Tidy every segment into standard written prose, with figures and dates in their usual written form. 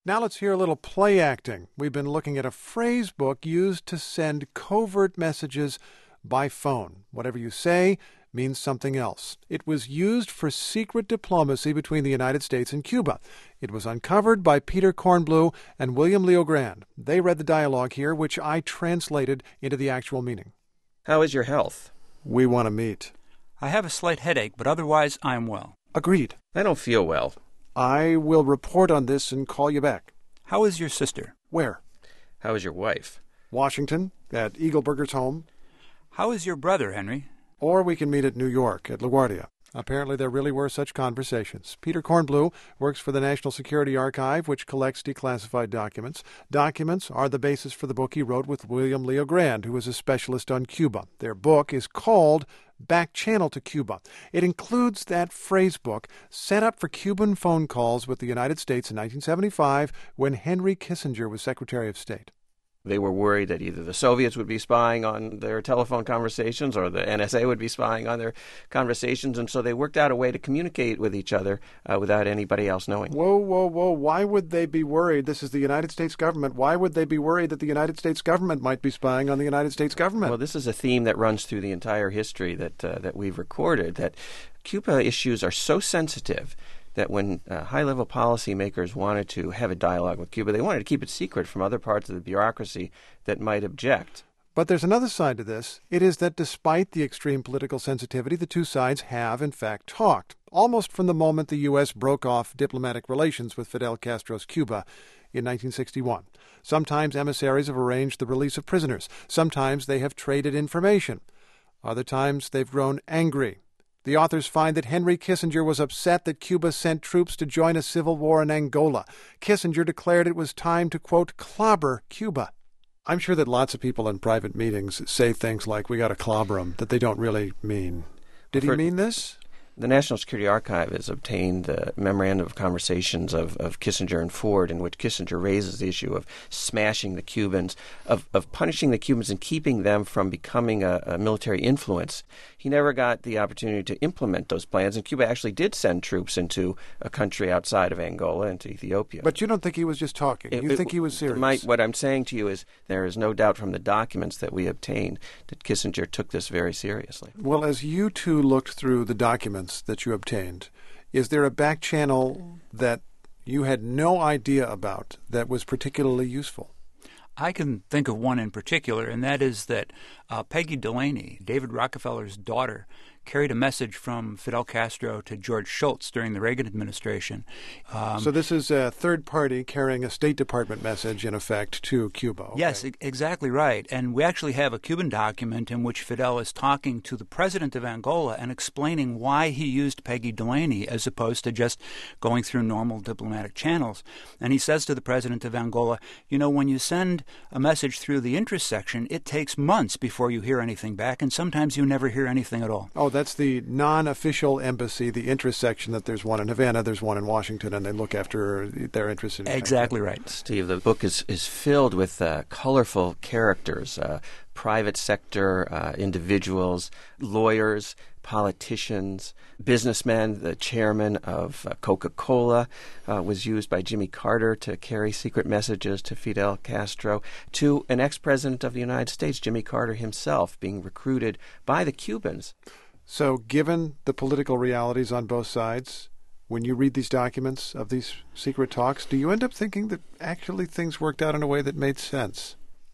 Now let's hear a little play acting. We've been looking at a phrase book used to send covert messages by phone. Whatever you say means something else. It was used for secret diplomacy between the United States and Cuba. It was uncovered by Peter Kornblue and William Leo Grand. They read the dialogue here, which I translated into the actual meaning. How is your health? We want to meet. I have a slight headache, but otherwise I am well. Agreed. I don't feel well. I will report on this and call you back. How is your sister? Where? How is your wife? Washington, at Eagleburger's home. How is your brother, Henry? Or we can meet at New York, at LaGuardia. Apparently there really were such conversations. Peter Kornblue works for the National Security Archive, which collects declassified documents. Documents are the basis for the book he wrote with William Leo Grand, who is a specialist on Cuba. Their book is called Back Channel to Cuba. It includes that phrase book set up for Cuban phone calls with the United States in 1975 when Henry Kissinger was Secretary of State. They were worried that either the Soviets would be spying on their telephone conversations or the NSA would be spying on their conversations, and so they worked out a way to communicate with each other without anybody else knowing. Whoa. Why would they be worried? This is the United States government. Why would they be worried that the United States government might be spying on the United States government? Well, this is a theme that runs through the entire history that we've recorded, that Cuba issues are so sensitive that when high-level policymakers wanted to have a dialogue with Cuba, they wanted to keep it secret from other parts of the bureaucracy that might object. But there's another side to this. It is that despite the extreme political sensitivity, the two sides have, in fact, talked, almost from the moment the U.S. broke off diplomatic relations with Fidel Castro's Cuba in 1961. Sometimes emissaries have arranged the release of prisoners. Sometimes they have traded information. Other times they've grown angry. The authors find that Henry Kissinger was upset that Cuba sent troops to join a civil war in Angola. Kissinger declared it was time to, quote, clobber Cuba. I'm sure that lots of people in private meetings say things like, we got to clobber them, that they don't really mean. Did he mean this? The National Security Archive has obtained the memorandum of conversations of Kissinger and Ford, in which Kissinger raises the issue of smashing the Cubans, of punishing the Cubans and keeping them from becoming a military influence. He never got the opportunity to implement those plans, and Cuba actually did send troops into a country outside of Angola, into Ethiopia. But you don't think he was just talking? You think he was serious? What I'm saying to you is there is no doubt from the documents that we obtained that Kissinger took this very seriously. Well, as you two looked through the documents that you obtained, is there a back channel that you had no idea about that was particularly useful? I can think of one in particular, and that is that Peggy Delaney, David Rockefeller's daughter, carried a message from Fidel Castro to George Shultz during the Reagan administration. So this is a third party carrying a State Department message, in effect, to Cuba. Okay. Yes, exactly right. And we actually have a Cuban document in which Fidel is talking to the president of Angola and explaining why he used Peggy Delaney as opposed to just going through normal diplomatic channels. And he says to the president of Angola, you know, when you send a message through the interest section, it takes months before you hear anything back, and sometimes you never hear anything at all. Oh, that's the non-official embassy, the interest section, that there's one in Havana, there's one in Washington, and they look after their interests in Exactly right. Steve, the book is filled with colorful characters, private sector individuals, lawyers, politicians, businessmen. The chairman of Coca-Cola was used by Jimmy Carter to carry secret messages to Fidel Castro, to an ex-president of the United States, Jimmy Carter himself, being recruited by the Cubans. So given the political realities on both sides, when you read these documents of these secret talks, do you end up thinking that actually things worked out in a way that made sense?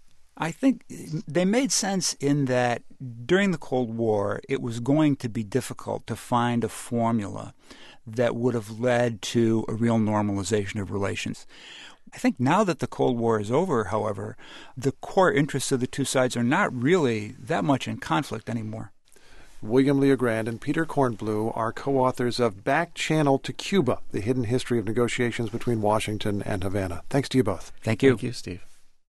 I think they made sense in that during the Cold War, it was going to be difficult to find a formula that would have led to a real normalization of relations. I think now that the Cold War is over, however, the core interests of the two sides are not really that much in conflict anymore. William Leo Grand and Peter Kornblue are co-authors of Back Channel to Cuba, The Hidden History of Negotiations Between Washington and Havana. Thanks to you both. Thank you. Thank you, Steve.